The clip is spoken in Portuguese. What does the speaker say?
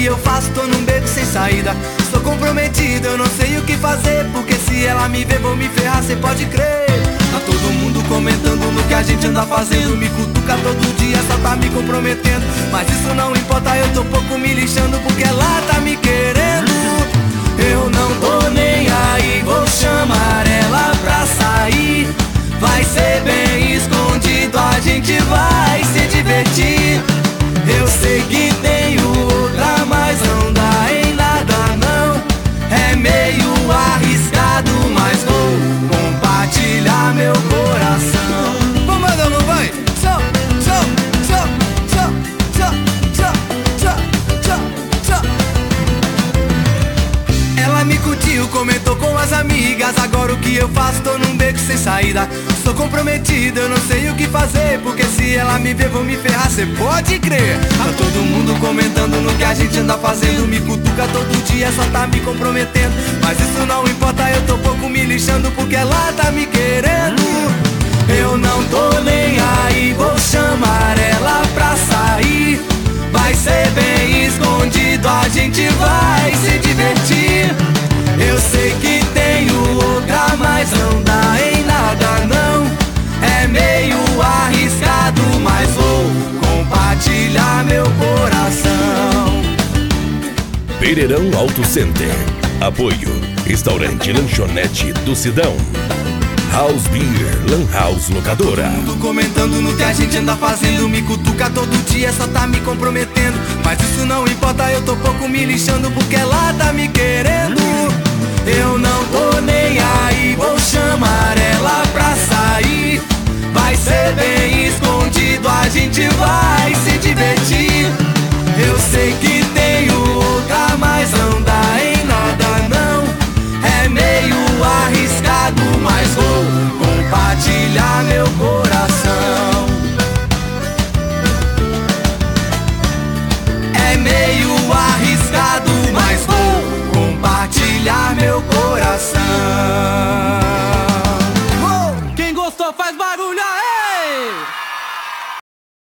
que eu faço, tô num beco sem saída. Sou comprometido, eu não sei o que fazer, porque se ela me ver, vou me ferrar, cê pode crer. Tá todo mundo comentando no que a gente anda fazendo. Me cutuca todo dia, só tá me comprometendo. Mas isso não importa, eu tô pouco me lixando, porque ela tá me querendo. Eu não tô nem aí, vou chamar ela pra sair. Vai ser bem escondido, a gente vai se divertir. Eu sei que tenho outra, mas não dá em nada não. É meio arriscado, mas vou compartilhar meu coração. Vamos mandando, vai! Tchau, tchau, tchau, tchau, tchau, tchau, tchau, tchau, tchau. Ela me curtiu, comentou com as amigas. Agora o que eu faço? Tô num beco sem saída. Sou comprometido, eu não sei o que fazer, porque se ela me ver, vou me ferrar, cê pode crer. Tá todo mundo comentando no que a gente anda fazendo. Me cutuca todo dia, só tá me comprometendo. Mas isso não importa, eu tô pouco me lixando, porque ela tá me querendo. Eu não tô nem aí, vou chamar ela pra sair. Vai ser bem escondido, a gente vai se divertir. Eu sei que tenho outra, mas não dá em nada não. É meio arriscado, mas vou compartilhar meu coração. Pereirão Auto Center. Apoio Restaurante Lanchonete do Sidão. House Beer, Lan House Locadora. Todo mundo comentando no que a gente anda fazendo. Me cutuca todo dia, só tá me comprometendo. Mas isso não importa, eu tô pouco me lixando, porque ela tá me querendo. Eu não tô nem aí, vou chamar ela pra sair. Vai ser bem escondido,